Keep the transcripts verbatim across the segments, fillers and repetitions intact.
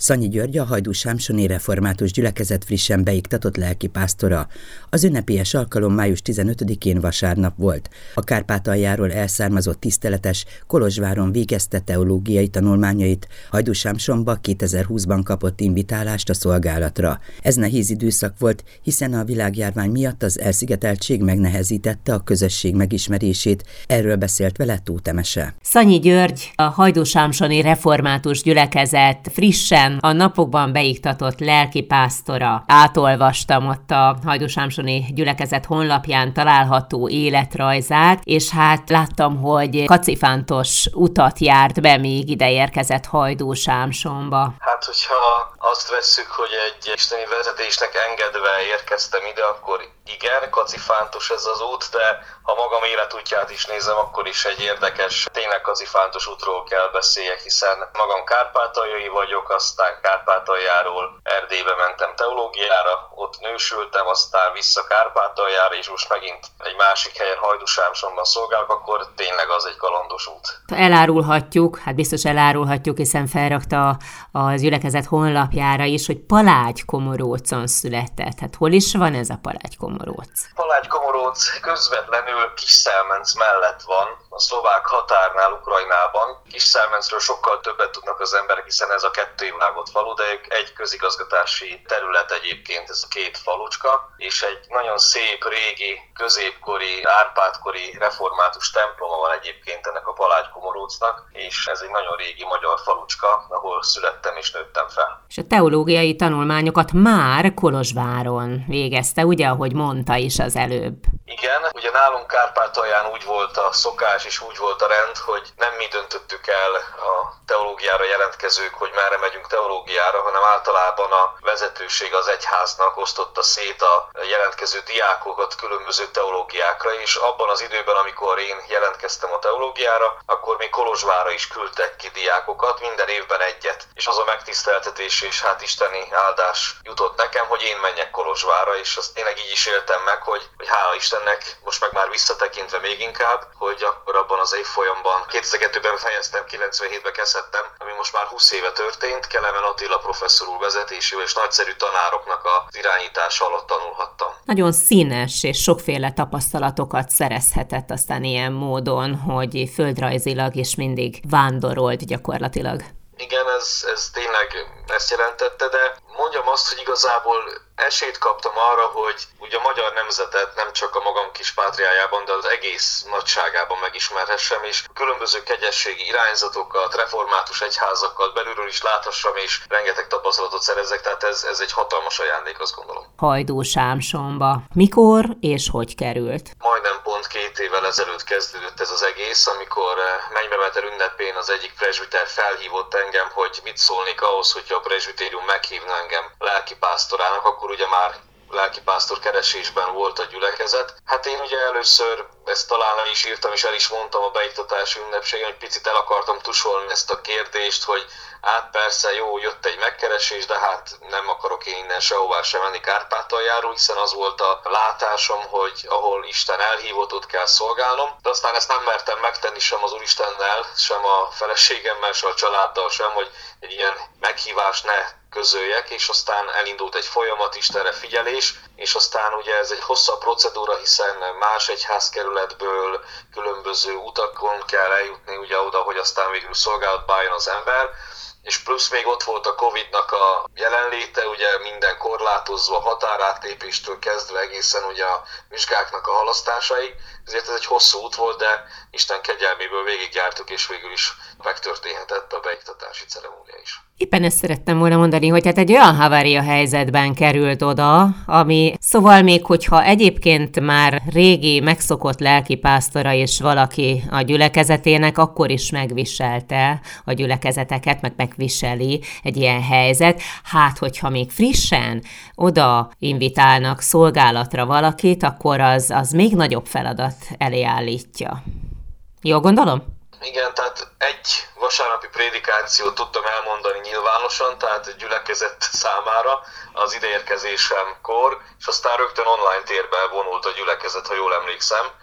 Szanyi György a Hajdú-Sámsoni Református Gyülekezet frissen beiktatott lelkipásztora. Az ünnepélyes alkalom május tizenötödikén vasárnap volt. A Kárpátaljáról elszármazott tiszteletes Kolozsváron végezte teológiai tanulmányait, Hajdú-Sámsonba kétezer-húszban kapott invitálást a szolgálatra. Ez nehéz időszak volt, hiszen a világjárvány miatt az elszigeteltség megnehezítette a közösség megismerését. Erről beszélt vele Tóth Emese. Szanyi György, a Hajdú-Sámsoni Református Gyülekezet frissen a napokban beiktatott lelkipásztora. Átolvastam ott a Hajdú-Sámsoni Gyülekezet honlapján található életrajzát, és hát láttam, hogy kacifántos utat járt be, még ide érkezett Hajdú-Sámsonba. Hát, hogyha azt vesszük, hogy egy isteni vezetésnek engedve érkeztem ide, akkor igen, kacifántos ez az út, de ha magam életútját is nézem, akkor is egy érdekes, tényleg kacifántos útról kell beszéljek, hiszen magam kárpátaljai vagyok, aztán Kárpátaljáról Erdélybe mentem teológiára, ott nősültem, aztán vissza Kárpátaljára, és most megint egy másik helyen Hajdú-Sámsonban szolgálok, akkor tényleg az egy kalandos út. Elárulhatjuk, hát biztos elárulhatjuk, hiszen felrakta az gyülekezet honlapjára is, hogy Palágykomorócon született. Hát hol is van ez a Palágykomoróc? Palágykomoróc közvetlenül Kisszelmenc mellett van, a szlovák határnál, Ukrajnában. Kisszelmencről sokkal többet tudnak az emberek, hiszen ez a kettővágott falu, de ők egy közigazgatási terület egyébként, ez a két falucska, és egy nagyon szép, régi, középkori, árpádkori református temploma van egyébként ennek a Palágykomorócnak, és ez egy nagyon régi magyar falucska, ahol születtem és nőttem fel. És a teológiai tanulmányokat már Kolozsváron végezte, ugye, ahogy mondta is az előbb. Igen, ugye nálunk Kárpátalján úgy volt a szokás és úgy volt a rend, hogy nem mi döntöttük el a teológiára jelentkezők, hogy merre megyünk teológiára, hanem általában a vezetőség az egyháznak osztotta szét a jelentkező diákokat különböző teológiákra, és abban az időben, amikor én jelentkeztem a teológiára, akkor még Kolozsvárra is küldtek ki diákokat, minden évben egyet. És az a megtiszteltetés és hát isteni áldás jutott nekem, hogy én menjek Kolozsvárra, és azt tényleg így is éltem meg, hogy, hogy hála Istennek, most meg már visszatekintve még inkább, hogy akkor abban az évfolyamban kétezer-kettőben fejeztem, kilencvenhétben kezdtem, ami most már húsz éve történt, Kelemen Attila professzor úr vezetésével és nagyszerű tanároknak az irányítása alatt tanulhattam. Nagyon színes és sokféle tapasztalatokat szerezhetett aztán ilyen módon, hogy földrajzilag is mindig vándorolt gyakorlatilag. Igen, ez, ez tényleg ezt jelentette, de mondjam azt, hogy igazából esélyt kaptam arra, hogy ugye a magyar nemzetet nem csak a magam kis pátriájában, de az egész nagyságában megismerhessem, és különböző kegyességi irányzatokat, református egyházakat belülről is láthassam, és rengeteg tapasztalatot szerezzek, tehát ez, ez egy hatalmas ajándék, azt gondolom. Hajdú-Sámsonba. Mikor és hogy került? Majdnem pont két évvel ezelőtt kezdődött ez az egész, amikor Mennybemetel ünnepén az egyik presbiter felhívott engem, hogy mit szólnék ahhoz, hogyha a presbitérium meghívna engem lelkipásztorának, akkor ugye már lelkipásztor keresésben volt a gyülekezet. Hát én ugye először ezt talán el is írtam, és el is mondtam a beiktatási ünnepségen, hogy picit el akartam tusolni ezt a kérdést, hogy hát persze jó, jött egy megkeresés, de hát nem akarok én innen sehová sem menni Kárpátaljáról, hiszen az volt a látásom, hogy ahol Isten elhívott, ott kell szolgálnom. De aztán ezt nem mertem megtenni sem az Úristennel, sem a feleségemmel, sem a családdal sem, hogy egy ilyen meghívást ne közöljek, és aztán elindult egy folyamat, Istenre figyelés, és aztán ugye ez egy hosszabb procedúra, hiszen más egyházkerületből különböző utakon kell eljutni ugye oda, hogy aztán végül szolgálatba álljon az ember, és plusz még ott volt a Covidnak a jelenléte, ugye minden korlátozva, határátlépéstől kezdve egészen ugye a vizsgáknak a halasztásáig, ezért ez egy hosszú út volt, de Isten kegyelméből végigjártuk, és végül is megtörténhetett a beiktatási ceremónia is. Éppen ezt szerettem volna mondani, hogy hát egy olyan havária helyzetben került oda, ami szóval még hogyha egyébként már régi, megszokott lelkipásztora és valaki a gyülekezetének, akkor is megviselte a gyülekezeteket, meg megviseli egy ilyen helyzet. Hát, hogyha még frissen oda invitálnak szolgálatra valakit, akkor az, az még nagyobb feladat elé állítja. Jól gondolom? Igen, tehát egy vasárnapi prédikációt tudtam elmondani nyilvánosan, tehát gyülekezet számára az ideérkezésemkor, és aztán rögtön online térben vonult a gyülekezet, ha jól emlékszem.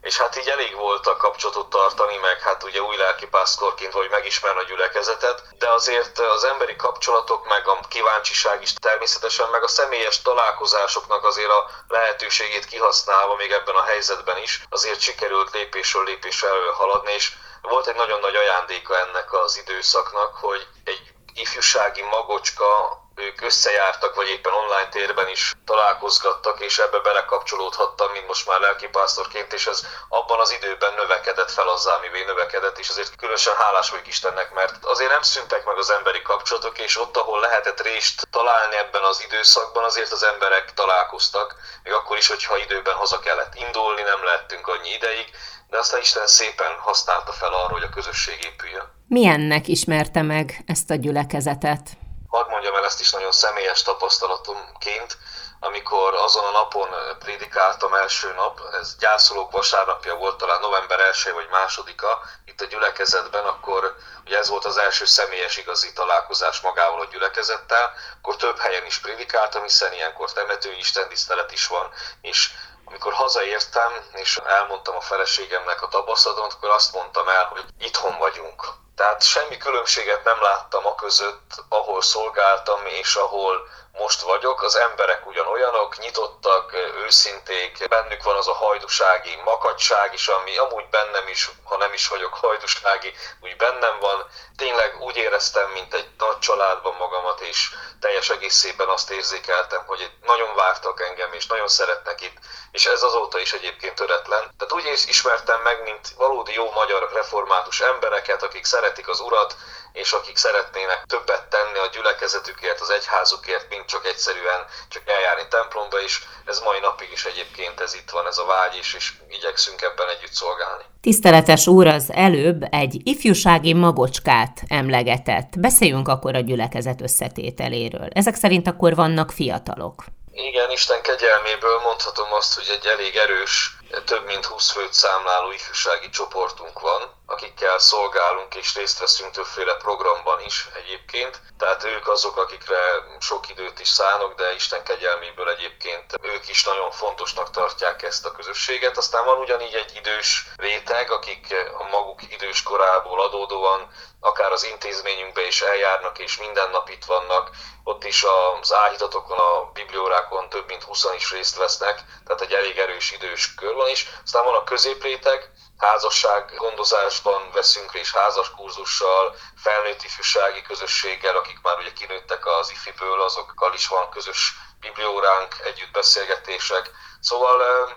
és hát így elég volt a kapcsolatot tartani, meg hát ugye új lelkipásztorként vagy megismerni a gyülekezetet, de azért az emberi kapcsolatok, meg a kíváncsiság is természetesen, meg a személyes találkozásoknak azért a lehetőségét kihasználva még ebben a helyzetben is, azért sikerült lépésről lépésre elő haladni, és volt egy nagyon nagy ajándéka ennek az időszaknak, hogy egy ifjúsági magocska, ők összejártak, vagy éppen online térben is találkozgattak, és ebbe belekapcsolódhattam, mint most már lelkipásztorként, és ez abban az időben növekedett fel azzá, mivé növekedett, és azért különösen hálás vagyok Istennek, mert azért nem szűntek meg az emberi kapcsolatok, és ott, ahol lehetett részt találni ebben az időszakban, azért az emberek találkoztak, még akkor is, hogyha időben haza kellett indulni, nem lehettünk annyi ideig, de aztán Isten szépen használta fel arra, hogy a közösség épüljön. Milyennek ismerte meg ezt a gyülekezetet? Hadd mondjam el ezt is nagyon személyes tapasztalatomként, amikor azon a napon prédikáltam első nap, ez gyászolók vasárnapja volt, talán november elsején vagy másodika, itt a gyülekezetben, akkor ugye ez volt az első személyes igazi találkozás magával a gyülekezettel, akkor több helyen is prédikáltam, hiszen ilyenkor temetői istentisztelet is van, és amikor hazaértem, és elmondtam a feleségemnek a tapasztalatomat, akkor azt mondtam el, hogy itthon vagyunk. Tehát semmi különbséget nem láttam a között, ahol szolgáltam és ahol most vagyok. Az emberek ugyanolyanok, nyitottak, őszinték, bennük van az a hajdusági makacság is, ami amúgy bennem is, ha nem is vagyok hajdusági, úgy bennem van. Tényleg úgy éreztem, mint egy nagy családban magamat, és teljes egészében azt érzékeltem, hogy nagyon vártak engem, és nagyon szeretnek itt, és ez azóta is egyébként töretlen. Tehát úgy ismertem meg, mint valódi jó magyar református embereket, akik szeretik az Urat, és akik szeretnének többet tenni a gyülekezetükért, az egyházukért, mint csak egyszerűen csak eljárni templomba, és ez mai napig is egyébként ez itt van, ez a vágy is, és igyekszünk ebben együtt szolgálni. Tiszteletes úr az előbb egy ifjúsági magocskát emlegetett. Beszéljünk akkor a gyülekezet összetételéről. Ezek szerint akkor vannak fiatalok. Igen, Isten kegyelméből mondhatom azt, hogy egy elég erős, több mint húsz főt számláló ifjúsági csoportunk van, akikkel szolgálunk és részt veszünk többféle programban is egyébként. Tehát ők azok, akikre sok időt is szánok, de Isten kegyelméből egyébként ők is nagyon fontosnak tartják ezt a közösséget. Aztán van ugyanígy egy idős réteg, akik a maguk idős korából adódóan akár az intézményünkbe is eljárnak, és minden nap itt vannak. Ott is az áhítatokon, a bibliórákon több mint húszan is részt vesznek, tehát egy elég erős idős kör van is. Aztán van a középréteg, házasság gondozásban veszünk részt házaskurzussal, felnőtt ifjúsági közösséggel, akik már ugye kinőttek az ifiből, azokkal is van közös biblióránk, együtt beszélgetések. Szóval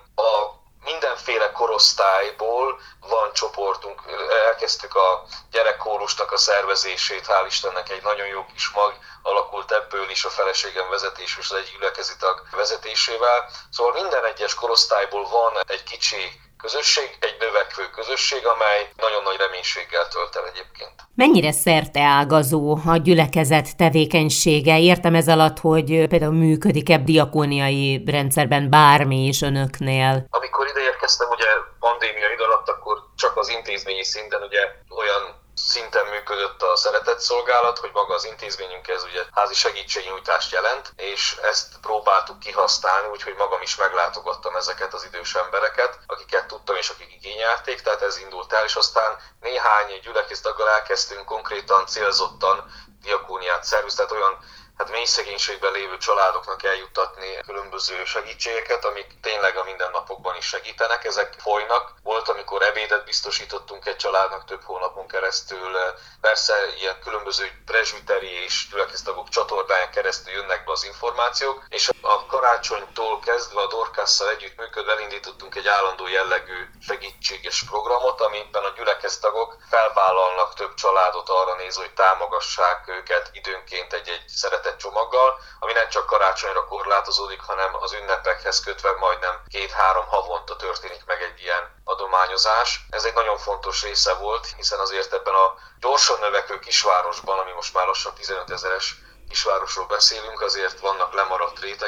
a mindenféle korosztályból van csoportunk, elkezdtük a gyerekkórusnak a szervezését, hál' Istennek egy nagyon jó kis mag alakult ebből is a feleségem vezetés és az egy gyülekezeti tag vezetésével. Szóval minden egyes korosztályból van egy kicsi közösség, egy növekvő közösség, amely nagyon nagy reménységgel tölt el egyébként. Mennyire szerteágazó a gyülekezet tevékenysége? Értem ez alatt, hogy például működik-e diakóniai rendszerben bármi is önöknél? Amikor ide érkeztem, ugye pandémia idő alatt, akkor csak az intézményi szinten ugye olyan szinten működött a szeretetszolgálat, hogy maga az intézményünk ez ugye házi segítségnyújtást jelent, és ezt próbáltuk kihasználni, úgyhogy magam is meglátogattam ezeket az idős embereket, akiket tudtam és akik igényelték, tehát ez indult el, és aztán néhány gyülekezettaggal elkezdtünk konkrétan célzottan diakóniát szervezni, tehát olyan hát mély szegénységben lévő családoknak eljuttatni különböző segítségeket, amik tényleg a mindennapokban is segítenek. Ezek folynak. Volt, amikor ebédet biztosítottunk egy családnak több hónapon keresztül. Persze ilyen különböző presbiteri és gyülekezettagok csatornáján keresztül jönnek be az információk, és a karácsonytól kezdve a Dorcasszal együtt működve elindítottunk egy állandó jellegű segítséges programot, amiben a gyülekezettagok felvállalnak több családot arra nézve, hogy támogassák őket időnként egy-egy szeretet csomaggal, ami nem csak karácsonyra korlátozódik, hanem az ünnepekhez kötve majdnem két-három havonta történik meg egy ilyen adományozás. Ez egy nagyon fontos része volt, hiszen azért ebben a gyorsan növekvő kisvárosban, ami most már lassan tizenöt ezeres kisvárosról beszélünk, azért vannak lemaradt rétegek,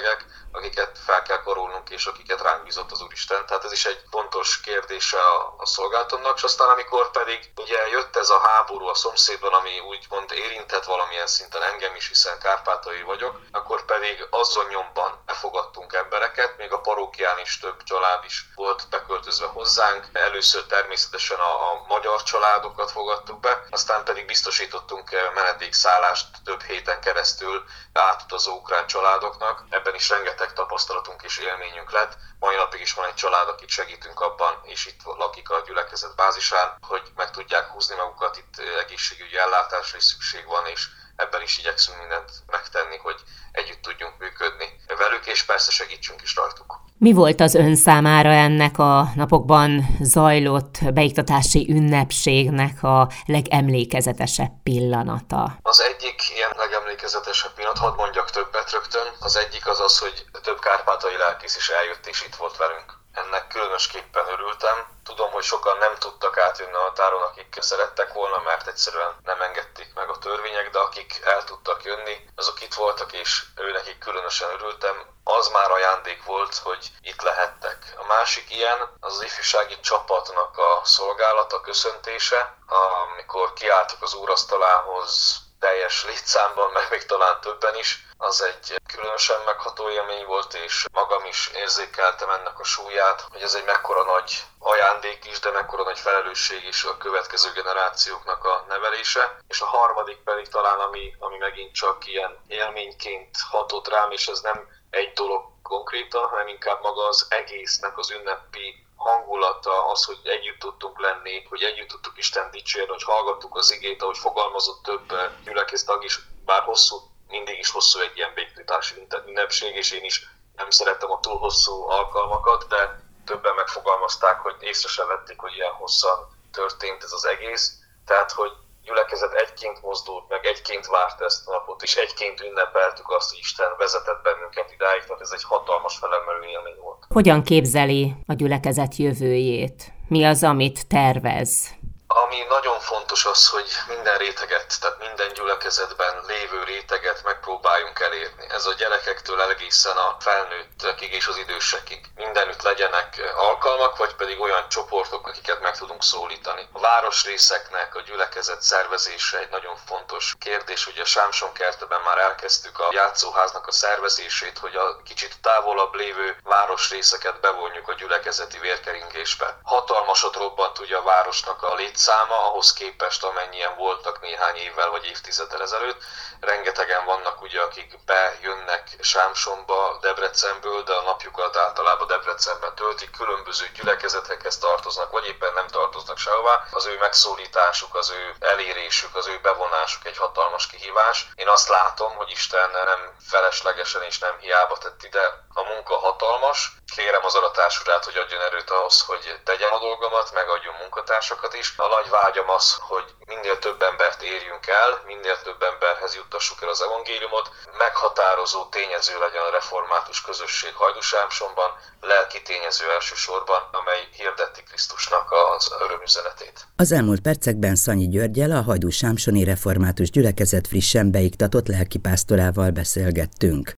akiket fel kell karolnunk, és akiket ránk bízott az Úristen. Tehát ez is egy fontos kérdése a, a szolgálatomnak. És aztán amikor pedig ugye jött ez a háború a szomszédban, ami úgymond érintett valamilyen szinten engem is, hiszen kárpátaljai vagyok, akkor pedig azon nyomban befogadtunk embereket, még a parókián is több család is volt beköltözve hozzánk. Először természetesen a, a magyar családokat fogadtuk be, aztán pedig biztosítottunk menedékszállást több héten keresztül átutazó ukrán családoknak. Ebben is rengeteg tapasztalatunk és élményünk lett. Mai napig is van egy család, akit segítünk abban, és itt lakik a gyülekezet bázisán, hogy meg tudják húzni magukat, itt egészségügyi ellátásra is szükség van, és ebben is igyekszünk mindent megtenni, hogy együtt tudjunk működni velük, és persze segítsünk is rajtuk. Mi volt az ön számára ennek a napokban zajlott beiktatási ünnepségnek a legemlékezetesebb pillanata? Az egyik ilyen legemlékezetesebb pillanat, hadd mondjak többet rögtön, az egyik az az, hogy több kárpátaljai lelkész is eljött és itt volt velünk. Ennek különösképpen örültem. Tudom, hogy sokan nem tudtak átjönni a határon, akik szerettek volna, mert egyszerűen nem engedték meg a törvények, de akik el tudtak jönni, azok itt voltak, és őnekik különösen örültem. Az már ajándék volt, hogy itt lehettek. A másik ilyen az, az ifjúsági csapatnak a szolgálata, köszöntése, amikor kiálltak az úrasztalához teljes létszámban, meg még talán többen is. Az egy különösen megható élmény volt, és magam is érzékeltem ennek a súlyát, hogy ez egy mekkora nagy ajándék is, de mekkora nagy felelősség is a következő generációknak a nevelése. És a harmadik pedig talán, ami, ami megint csak ilyen élményként hatott rám, és ez nem egy dolog konkrétan, hanem inkább maga az egésznek az ünnepi hangulata, az, hogy együtt tudtunk lenni, hogy együtt tudtuk Isten dicsérni, hogy hallgattuk az igét, ahogy fogalmazott több gyülekezet tag is, bár hosszú, mindig is hosszú egy ilyen beiktatási ünnepség, és én is nem szeretem a túl hosszú alkalmakat, de többen megfogalmazták, hogy észre sem vették, hogy ilyen hosszan történt ez az egész. Tehát, hogy gyülekezet egyként mozdult meg, egyként várt ezt a napot, és egyként ünnepeltük azt, hogy Isten vezetett bennünket idáig, tehát ez egy hatalmas felemelő élmény volt. Hogyan képzeli a gyülekezet jövőjét? Mi az, amit tervez? Ami nagyon fontos az, hogy minden réteget, tehát minden gyülekezetben lévő réteget megpróbáljunk elérni. Ez a gyerekektől egészen a felnőttekig és az idősekig. Mindenütt legyenek alkalmak, vagy pedig olyan csoportok, akiket meg tudunk szólítani. A városrészeknek a gyülekezet szervezése egy nagyon fontos kérdés. Ugye a Sámson-kertben már elkezdtük a játszóháznak a szervezését, hogy a kicsit távolabb lévő városrészeket bevonjuk a gyülekezeti vérkeringésbe. Hatalmasat robbant ugye a városnak a létszáma, ahhoz képest, amennyien voltak néhány évvel vagy évtizeddel ezelőtt. Rengetegen vannak ugye, akik bejönnek Sámsonba Debrecenből, de a napjukat általában Debrecenben töltik, különböző gyülekezetekhez tartoznak, vagy éppen nem tartoznak sehová. Az ő megszólításuk, az ő elérésük, az ő bevonásuk egy hatalmas kihívás. Én azt látom, hogy Isten nem feleslegesen és nem hiába tett ide. A munka hatalmas. Kérem az aratás urát, hogy adjon erőt ahhoz, hogy tegyem a dolgomat, megadjon munkatársakat is. A nagy vágyam az, hogy minél több embert érjünk el, minél több emberhez juttassuk el az evangéliumot, meghatározó tényező legyen a református közösség Hajdúsámsonban, lelki tényező elsősorban, amely hirdeti Krisztusnak az örömüzenetét. Az elmúlt percekben Szanyi Györggyel, a Hajdúsámsoni Református Gyülekezet frissen beiktatott lelkipásztorával beszélgettünk.